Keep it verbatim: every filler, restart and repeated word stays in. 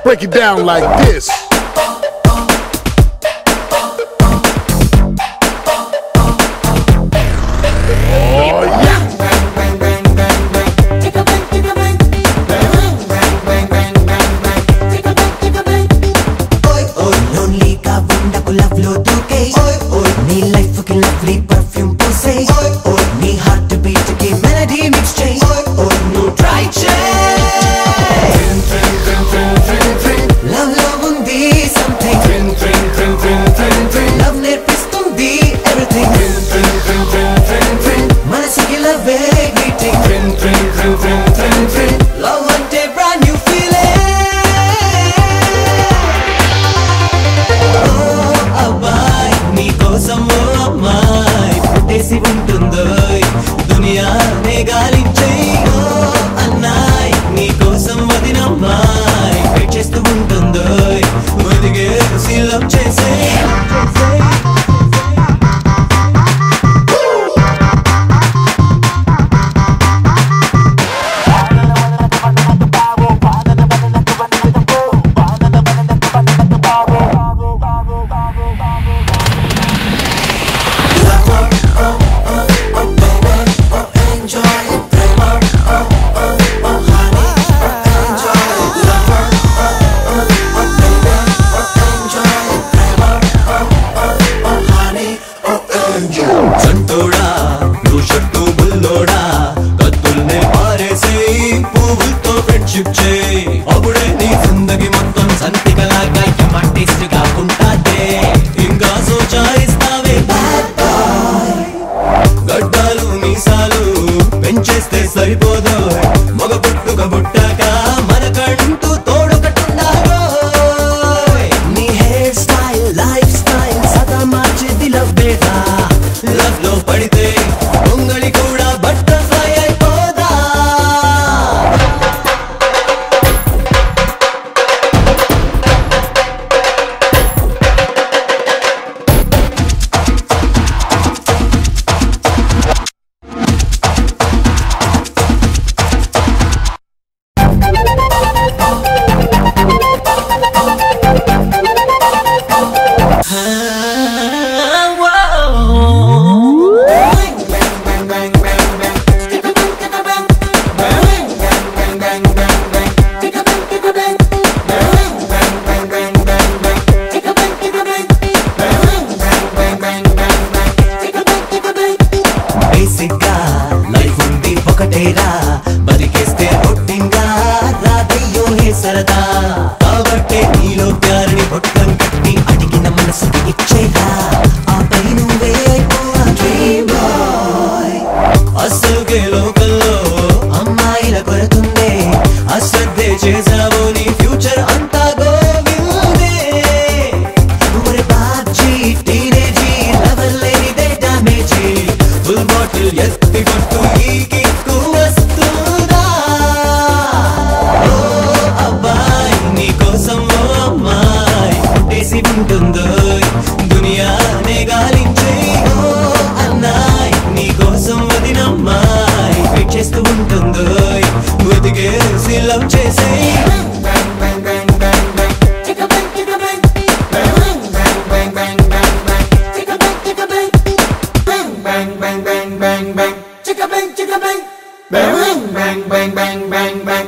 break it down like this. Oh yeah. Love lo duke nee life ki lovely perfume pose nee heart to beat ki melody mix change no try change love love undi something love nerpistundi everything manasiki love greeting love ante brand new feeling పుట్టేసి ఉంటుందో దునియానే గాలించే అన్నాయ్ నీ కోసం వదినమ్మాయ్ wait చేస్తూ ఉంటుందో ఒదిగే శీలం చేసే సంతోడా నువ్వు షట్టు బుల్లోడా కత్తుల్నే పారేసి పువ్వులతో friendship చేయి అప్పుడే నీ జిందగీ మొత్తం సంతికలాగా టేస్ట్ గా ఉంటాదే ఇంకా సోచాయిస్తావే గడ్డాలు మీసాలు పెంచేస్తే సరిపోదు మగ పుట్టుక పుట్టాక మనకంటూ తోడొకటుండాలో నీ హెయిర్ స్టైల్ లైఫ్ స్టైల్ సదా మార్చేది లవ్ బేదా లవ్ లో పడితే పొంగళి కూడా బటర్ఫ్లై అయిపోదా లైఫ్ ఉంది ఒకటేరా బతికేస్తే ఒట్టింగా రాదయ్యో హే సరదా కాబట్టి నీలో ప్యారిని బొట్టం కట్టి అడిగిన మనసుకి ఇచ్చేరా ఆపై నువ్వే అయిపోవా డ్రీమ్ బాయ్ అసలుకే లోకల్లో అమ్మాయిల కొరతుందే అశ్రద్ధే చేసావో నీ ఫ్యూచర్ అంతా గోవిందే ఒరే బాబ్జీ టీనేజీ లవర్ లేనిదే డామేజీ ఫుల్ బాటిల్ ఎత్తి కొట్టు ఈ కిక్కు వస్తుందా ఓ అబ్బాయి నీ కోసం ఓ అమ్మాయి పుట్టేసి ఉంటుందో దునియానే గాలించే ఓ అన్నాయ్ నీ కోసం వదినమ్మాయి వెయిట్ చేస్తూ ఉంటుందో ఒదిగే శీలం చేసే bang bang bang bang bang bang bang bang bang bang bang bang bang